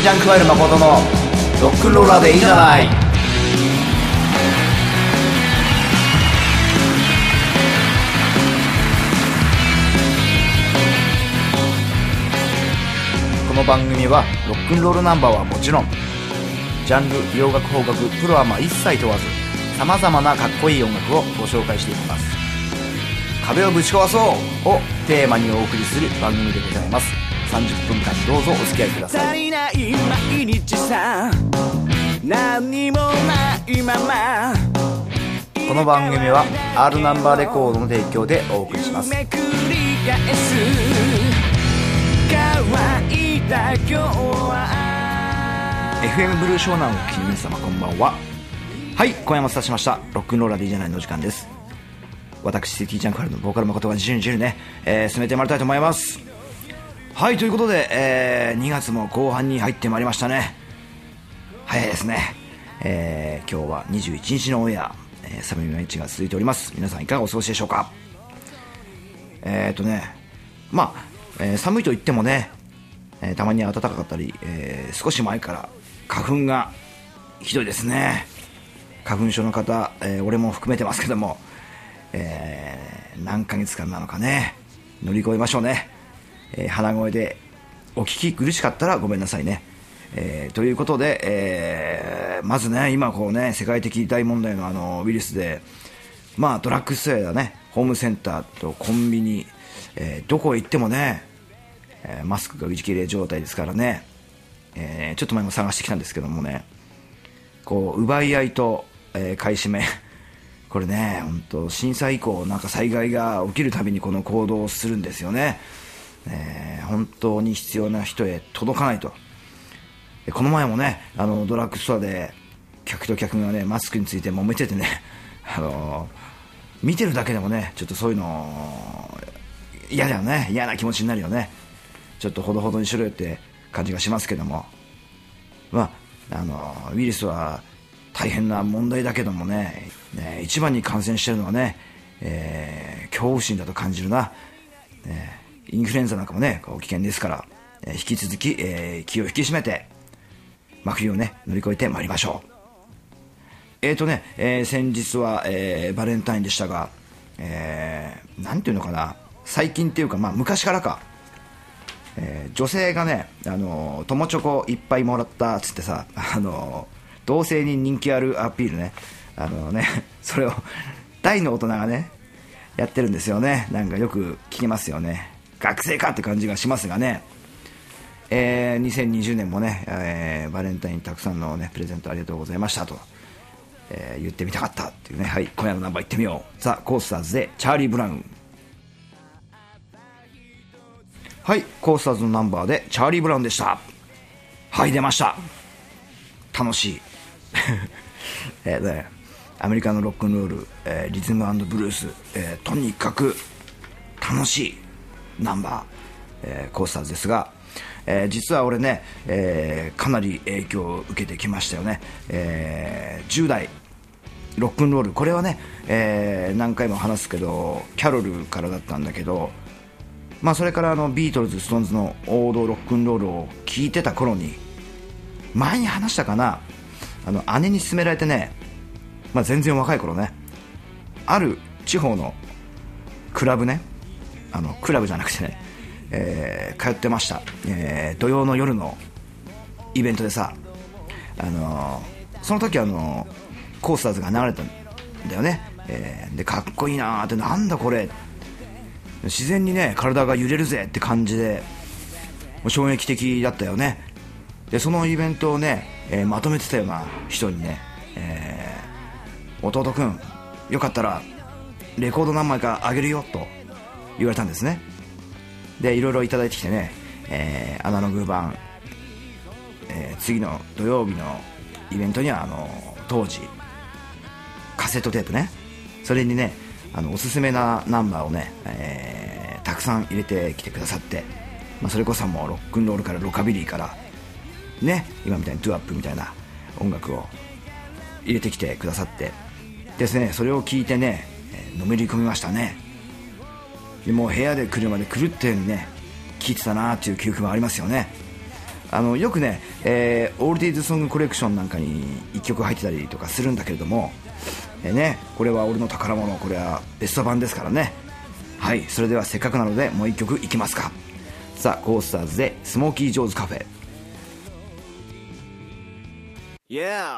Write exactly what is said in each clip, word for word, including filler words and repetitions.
ジャンクワイル誠のロックンローラーでいいじゃない。この番組はロックンロールナンバーはもちろん、ジャンル、洋楽、邦楽、プロアマ一切問わず、さまざまなかっこいい音楽をご紹介していきます。壁をぶち壊そうをテーマにお送りする番組でございます。さんじゅっぷんかんどうぞお付き合いください。 足りない毎日さ、何もないまま。 この番組は R ナンバーレコードの提供でお送りします。 めくり返す乾いた今日はエフエム ブルー湘南をお聞きの皆様、こんばんは。はい、今夜もスタートしましたロックンローラーでいいじゃないの時間です。私シティジャンクワイルのボーカル誠が自由に自由にね、えー、進めてまいりたいと思います。はい、ということで、えー、にがつも後半に入ってまいりましたね。早いですね。えー、今日はにじゅういちにちのオンエア、えー、寒い毎日が続いております。皆さんいかがお過ごしでしょうか。えーとねまあ、えー、寒いといってもね、えー、たまに暖かかったり、えー、少し前から花粉がひどいですね。花粉症の方、えー、俺も含めてますけども、えー、何ヶ月間なのかね、乗り越えましょうね。えー、鼻声でお聞き苦しかったらごめんなさいね。えー、ということで、えー、まずね、今こうね、世界的大問題のあのウイルスで、まあドラッグストアだね、ホームセンターとコンビニ、えー、どこへ行ってもね、えー、マスクが売り切れ状態ですからね。えー、ちょっと前も探してきたんですけどもね、こう奪い合いと、えー、買い占めこれね、本当震災以降なんか災害が起きるたびにこの行動をするんですよね。えー、本当に必要な人へ届かないと。この前もね、あのドラッグストアで客と客がね、マスクについて揉めててね、あの見てるだけでもね、ちょっとそういうの嫌だよね。嫌な気持ちになるよね。ちょっとほどほどにしろよって感じがしますけども、まあ、あのウイルスは大変な問題だけども ね, ね一番に感染してるのはね、えー、恐怖心だと感じるな。ね、インフルエンザなんかもね、こう危険ですから、えー、引き続き、えー、気を引き締めて真冬をね乗り越えてまいりましょう。えーとね、えー、先日は、えー、バレンタインでしたが、えー、なんていうのかな、最近っていうか、まあ昔からか、えー、女性がね、あの友チョコいっぱいもらったっつってさ、あの同性に人気あるアピールね、あのねそれを大の大人がねやってるんですよね。なんかよく聞きますよね。学生かって感じがしますがね。えー、にせんにじゅうねんもね、えー、バレンタインたくさんのねプレゼントありがとうございましたと、えー、言ってみたかったっていうね。はい、今夜のナンバーいってみよう。ザ・コースターズでチャーリー・ブラウン。はい、コースターズのナンバーでチャーリー・ブラウンでした。はい、出ました。楽しいえーね、アメリカのロックンロール、えー、リズム&ブルース、えー、とにかく楽しいナンバー、えー、コースターズですが、えー、実は俺ね、えー、かなり影響を受けてきましたよね。えー、じゅう代ロックンロール、これはね、えー、何回も話すけどキャロルからだったんだけど、まあそれからあのビートルズ、ストーンズの王道ロックンロールを聴いてた頃に、前に話したかな、あの姉に勧められてね、まあ、全然若い頃ね、ある地方のクラブね、あのクラブじゃなくてね、えー、通ってました。えー、土曜の夜のイベントでさ、あのー、その時あのー、コースターズが流れたんだよね。えー、でかっこいいなーって、なんだこれ、自然にね体が揺れるぜって感じで衝撃的だったよね。でそのイベントをね、えー、まとめてたような人にね、えー、弟くんよかったらレコード何枚かあげるよと言われたんですね。でいろいろいただいてきてね、えー、アナログ版、えー、次の土曜日のイベントにはあの当時カセットテープね、それにねあのおすすめなナンバーをね、えー、たくさん入れてきてくださって、まあ、それこそもうロックンロールからロカビリーからね、今みたいにトゥアップみたいな音楽を入れてきてくださってですね、それを聞いてね、えー、のめり込みましたね。でもう部屋で車で狂ったようにね聴いてたなーっていう記憶もありますよね。 あのよくね、えー、オールディーズソングコレクションなんかにいっきょく入ってたりとかするんだけれども、えーね、これは俺の宝物、これはベスト版ですからね。はい、それではせっかくなのでもういっきょくいきますか。さあ、コースターズでスモーキージョーズカフェ。 Yeah.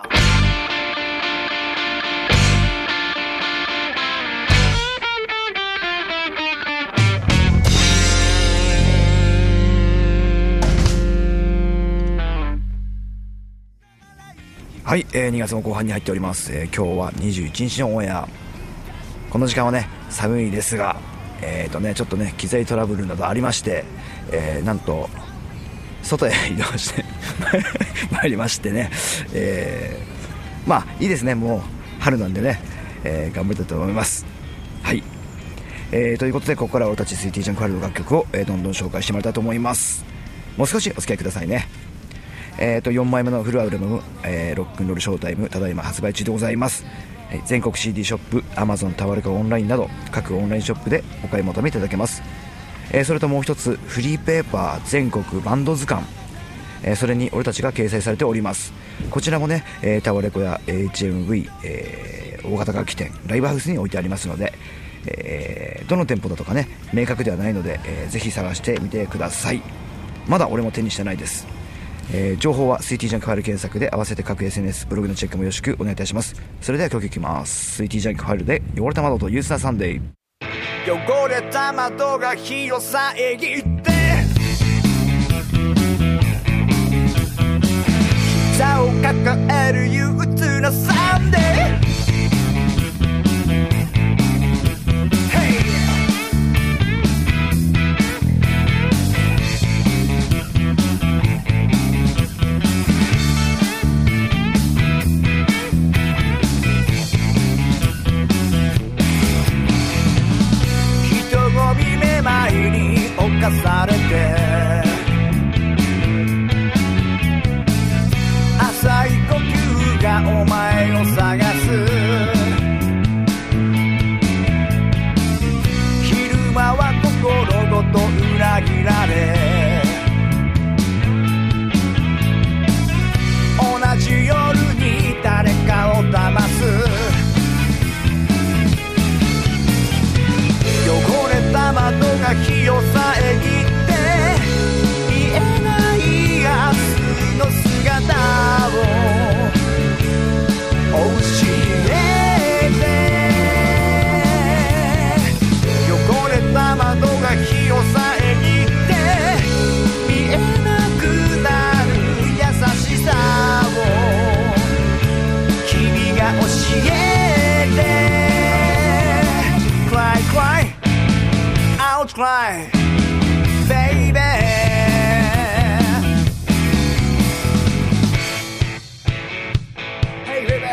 はい、えー、にがつも後半に入っております、えー、今日はにじゅういちにちのオンエア。この時間はね寒いですが、えーとね、ちょっとね機材トラブルなどありまして、えー、なんと外へ移動して参りましてね、えー、まあいいですね、もう春なんでね、えー、頑張りたいと思います。はい、えー、ということでここからは俺たちスイーティージャンクワールド楽曲を、えー、どんどん紹介してもらいたいと思います。もう少しお付き合いくださいね。えー、とよんまいめのフルアルバム、えー、ロックンロールショータイム、ただいま発売中でございます。はい、全国 シーディー ショップ、 Amazon、 タワレコオンラインなど各オンラインショップでお買い求めいただけます。えー、それともう一つ、フリーペーパー全国バンド図鑑、えー、それに俺たちが掲載されております。こちらもね、えー、タワレコや エイチエムブイ、えー、大型楽器店、ライブハウスに置いてありますので、えー、どの店舗だとかね明確ではないので、えー、ぜひ探してみてください。まだ俺も手にしてないです。えー、情報はスイーティージャンクファイル検索で、合わせて各 エスエヌエス ブログのチェックもよろしくお願いいたします。それでは曲いきます。スイーティージャンクファイルで汚れた窓とユースナーサンデー。 汚れた窓が日を遮って膝を抱える憂鬱なサンデー。されて浅い呼吸がお前を探す。昼間は心ごと裏切られ、同じ夜に誰かを騙す。汚れた窓が日を遮って見えない明日の姿を教えて。汚れた窓が日を遮って見えなくなる優しさを君が教えて。Cry, cry, I'll cry, baby. Hey, baby.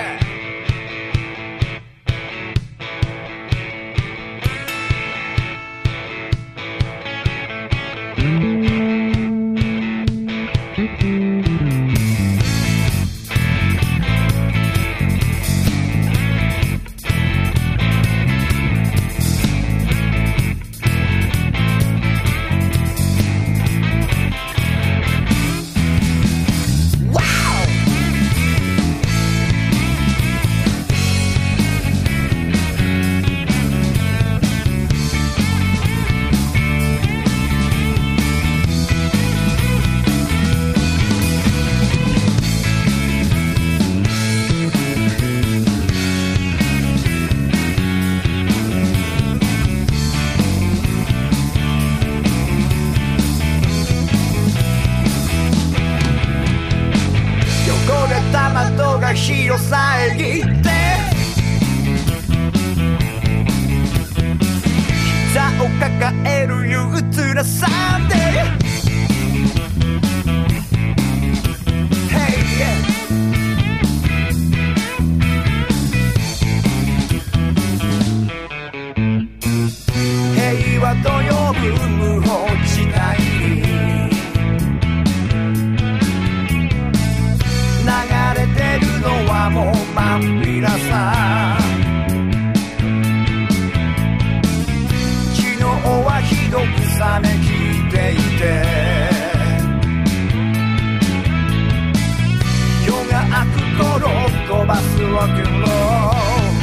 日を遮って膝を抱える憂鬱なサンデー。平和と呼ぶ無法地帯に流れてるのはもうまんぴらさ。昨日はひどく冷めきっていて rock and roll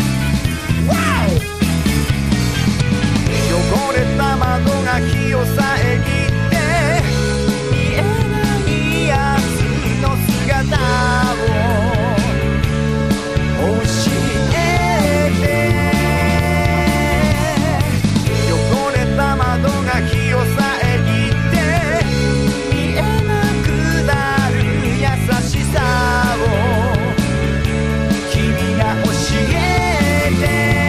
汚れた窓が日を遮って見えないやつの姿を教えて汚れた窓が日を遮って見えなくなる優しさを君が教えて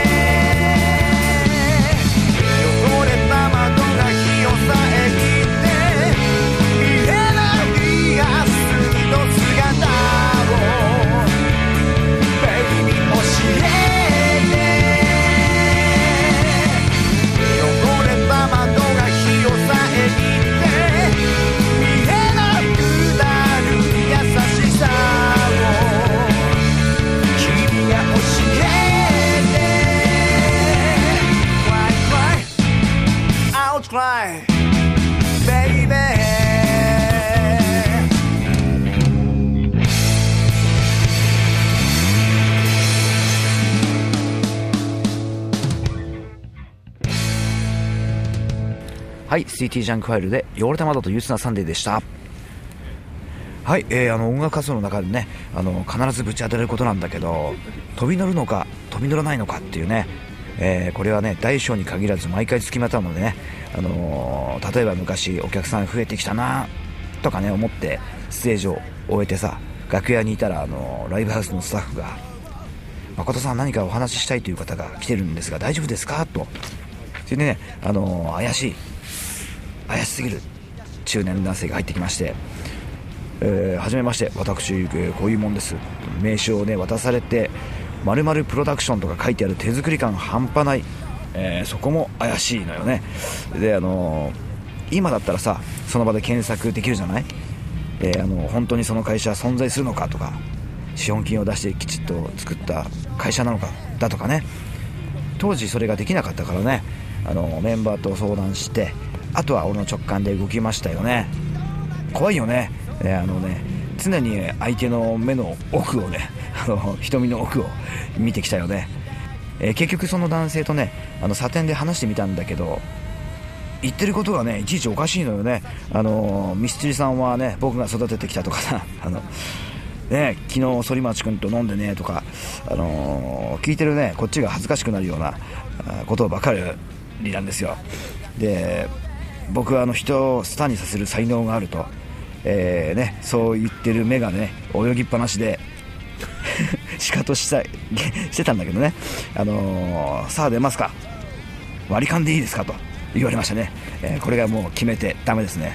汚れた窓が日を遮って見えない明日の姿を Baby 教えて汚れた窓が日を遮って見えなくなる優しさを君が教えて Cry cry I'll cry baby はい、シーティージャンクファイルで汚れた窓と憂鬱なサンデーでした。はい、えー、あの音楽活動の中でね、あの必ずぶち当たれることなんだけど、飛び乗るのか飛び乗らないのかっていうね、えー、これはね大小に限らず毎回つきまとうのでね、あのー、例えば昔お客さん増えてきたなとかね思ってステージを終えてさ、楽屋にいたら、あのー、ライブハウスのスタッフが誠さん何かお話ししたいという方が来てるんですが大丈夫ですかと。それでね、あのー、怪しい怪しすぎる中年男性が入ってきまして、えー、はじめまして、私、えー、こういうもんです名刺をね渡されて、〇〇プロダクションとか書いてある手作り感半端ない、えー、そこも怪しいのよね。で、あのー、今だったらさその場で検索できるじゃない、えー、あの本当にその会社存在するのかとか、資本金を出してきちっと作った会社なのかだとかね。当時それができなかったからね、あのメンバーと相談して、あとは俺の直感で動きましたよね。怖いよね、えー、あのね常に相手の目の奥をねあの瞳の奥を見てきたよね、えー、結局その男性とねあのサテンで話してみたんだけど、言ってることがねいちいちおかしいのよね。あのミスチルさんはね僕が育ててきたとかさ、あのね昨日反町君と飲んでねとか、あのー、聞いてるねこっちが恥ずかしくなるようなことばかりなんですよ。で、僕はあの人をスターにさせる才能があると、えーね、そう言ってる目がね泳ぎっぱなしでシカトしたしてたんだけどね、あのー、さあ出ますか、割り勘でいいですかと言われましたね、えー、これがもう決めてダメですね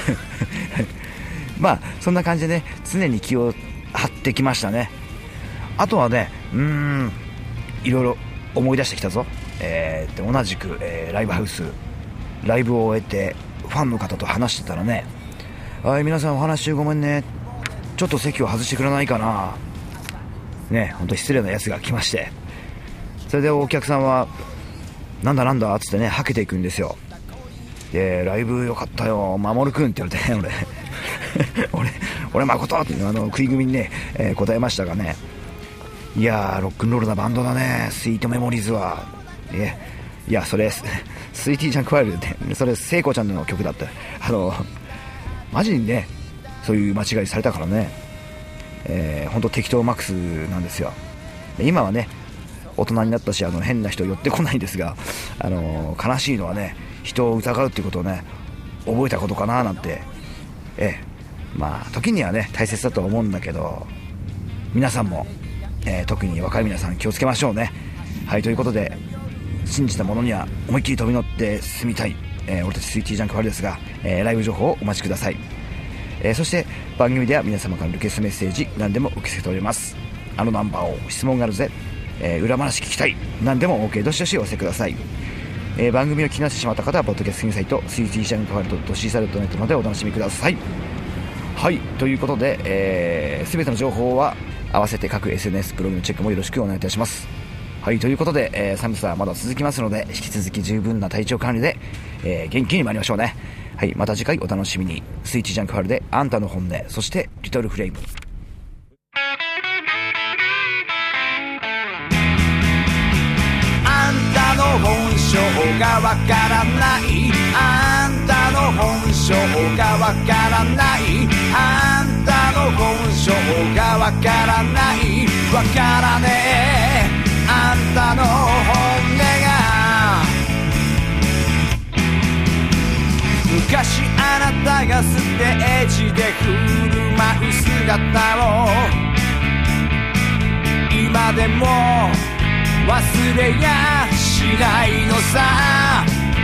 まあそんな感じでね常に気を張ってきましたね。あとはねうーんいろいろ思い出してきたぞ、えー、同じく、えー、ライブハウスライブを終えてファンの方と話してたらね、はい皆さんお話中ごめんね、ちょっと席を外してくれないかなね、本当失礼なやつが来まして、それでお客さんはなんだなんだっつってねはけていくんですよ。でライブ良かったよ守くんって言われてね俺俺俺誠ってあの食い組にね、えー、答えましたがね、いやーロックンロールなバンドだねスイートメモリーズは、えいやそれスイーティージャンクファイルってそれ聖子ちゃんの曲だった。あのマジにねそういう間違いされたからね、えー、本当適当マックスなんですよ。今はね大人になったしあの変な人寄ってこないんですが、あの悲しいのはね人を疑うっていうことをね覚えたことかななんて、えー、まあ時にはね大切だと思うんだけど、皆さんも、えー、特に若い皆さん気をつけましょうね。はい、ということで信じたものには思いっきり飛び乗って進みたい、えー、俺たちスイーティージャンクファイルですが、えー、ライブ情報をお待ちください。えー、そして番組では皆様からのリクエストメッセージ何でも受け付けております。あのナンバーを質問があるぜ、えー、裏話聞きたい何でも OK どしどしお寄せください。えー、番組を気になってしまった方はポッドキャストサイト スイーティージャンクファイル .シーサイト ネットまでお楽しみください。はい、ということで、えー、全ての情報は合わせて各 エスエヌエス ブログのチェックもよろしくお願いいたします。はい、ということで、えー、寒さはまだ続きますので引き続き十分な体調管理で、えー、元気に参りましょうね。はい、また次回お楽しみに。スイッチジャンクファイルであんたの本音、そしてリトルフレイム。 がわからない、あんたの本性がわからない、あんたの本性がわからない、わからねえあんたの本音が。昔あなたがステージで振る舞う姿を今でも忘れやしないのさ。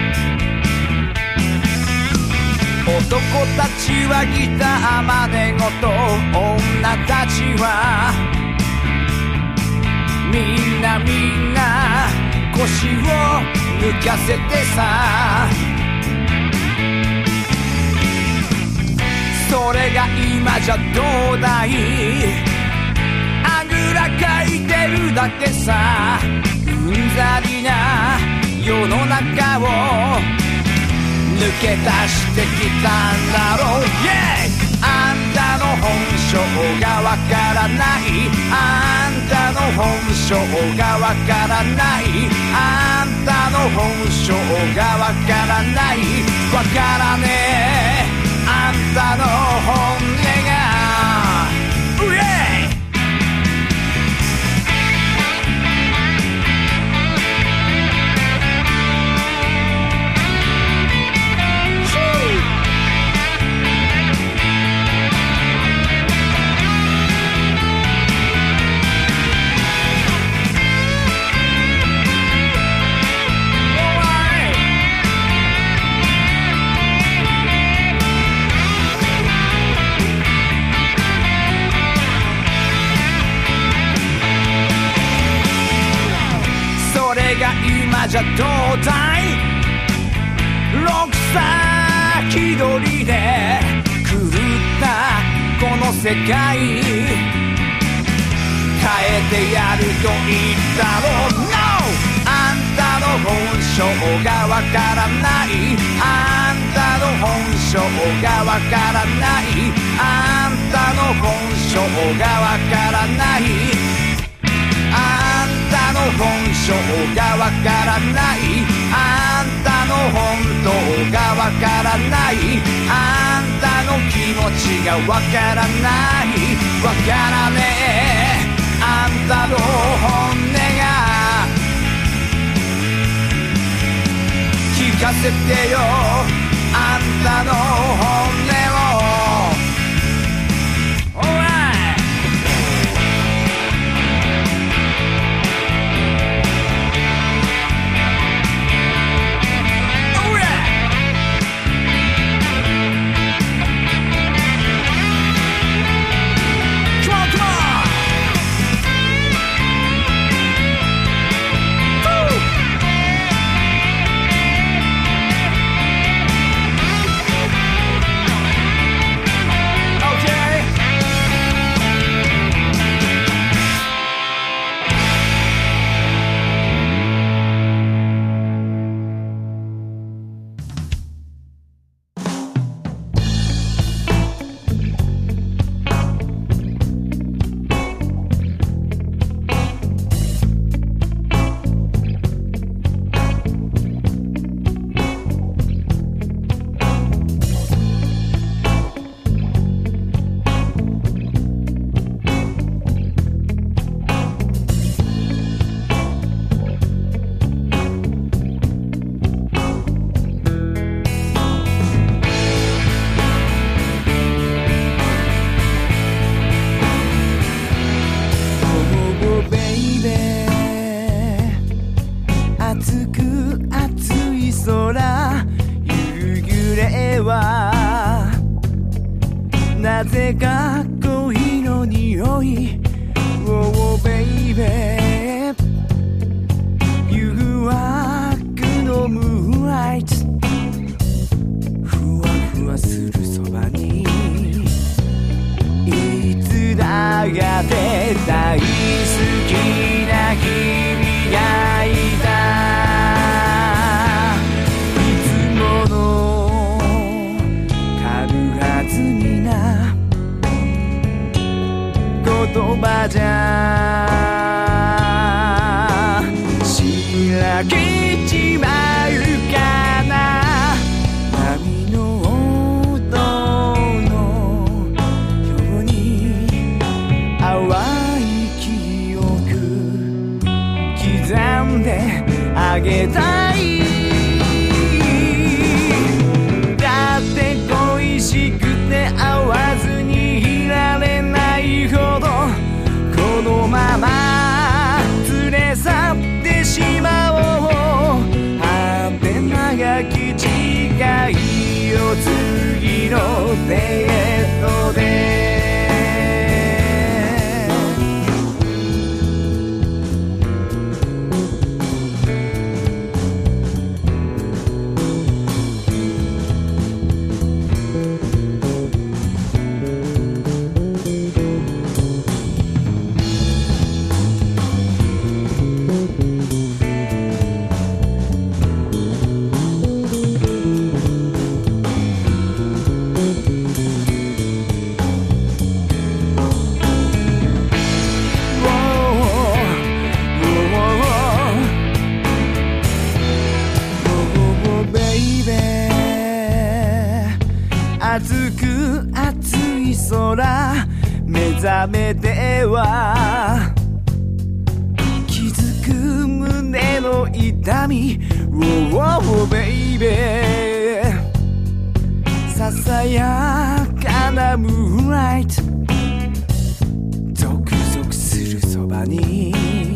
男たちはギター真似事、女たちはみんなみんな腰を抜かせてさ。それが今じゃどうだい、あぐらかいてるだけさ。うんざりな世の中を抜け出してきたんだろう、yeah! あんたの本性がわからない、あんたの本性がわからない、あんたの本性がわからない、わからねえあんたの本音が、うえい今じゃどうだい、六歳気取りで狂ったこの世界変えてやると言ったろう、no! あんたの本性がわからない、あんたの本性がわからない、あんたの本性がわからない、あんたの本性がわからない、あんたの本当がわからない、あんたの気持ちがわからない、わからねえあんたの本音が。聞かせてよあんたの本音を。なぜか恋の匂い Oh baby 誘惑のムーンライトふわふわするそばにいつだって大好きな君がいた言葉じゃあげたい。だって恋しくて会わずにいられないほどこのまま連れ去ってしまおう。果て長き誓いを次のデートで熱く熱い空目覚めては気づく胸の痛み Oh baby ささやかなムーンライトゾクゾクするそばに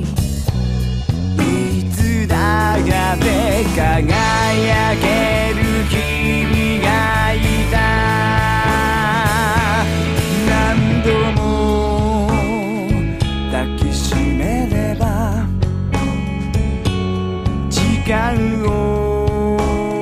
いつだかで輝ける君がいた。何度も抱きしめれば時間を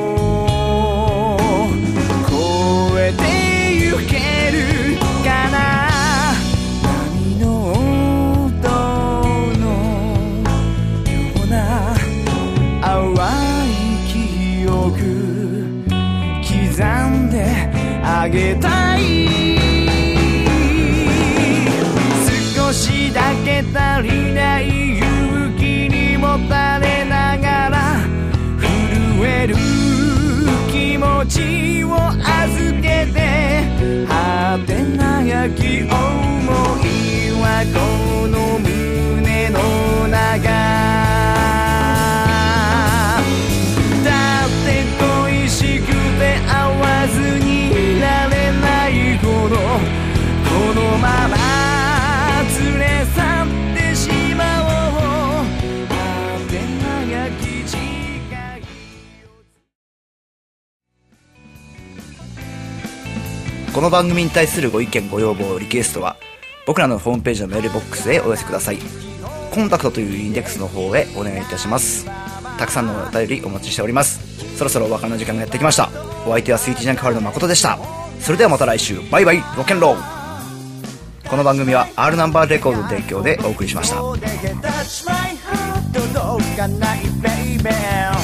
超えてゆけるかな。波の音のような淡い記憶刻んであげたい。少しだけ足りない勇気にもたれながら震える気持ちを預けて果て長き想いはこの胸の中。だって恋しくて会わずにいられないほどこのまま連れ去ってしまおう。果て長き誓いを。 この番組に対するご意見ご要望リクエストは僕らのホームページのメールボックスへお寄せください。コンタクトというインデックスの方へお願いいたします。たくさんのお便りお待ちしております。そろそろお別れの時間がやってきました。お相手はスイーティージャンクファルの誠でした。それではまた来週、バイバイ、ロッケンロール。この番組は R ナンバーレコードの提供でお送りしました。 届かないベイベー